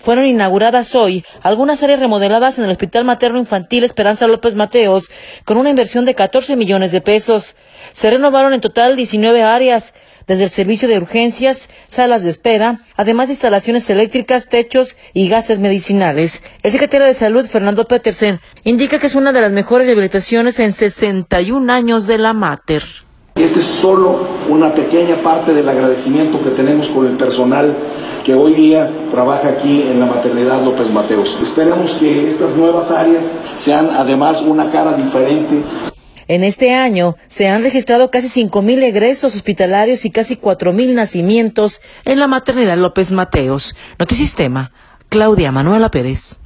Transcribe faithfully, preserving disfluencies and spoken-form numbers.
fueron inauguradas hoy algunas áreas remodeladas en el Hospital Materno Infantil Esperanza López Mateos con una inversión de catorce millones de pesos. Se renovaron en total diecinueve áreas, desde el servicio de urgencias, salas de espera, además de instalaciones eléctricas, techos y gases medicinales. El secretario de Salud, Fernando Petersen, indica que es una de las mejores rehabilitaciones en sesenta y un años de la Mater. Este es solo una pequeña parte del agradecimiento que tenemos con el personal que hoy día trabaja aquí en la maternidad López Mateos. Esperamos que estas nuevas áreas sean además una cara diferente. En este año se han registrado casi cinco mil egresos hospitalarios y casi cuatro mil nacimientos en la maternidad López Mateos. Notisistema, Claudia Manuela Pérez.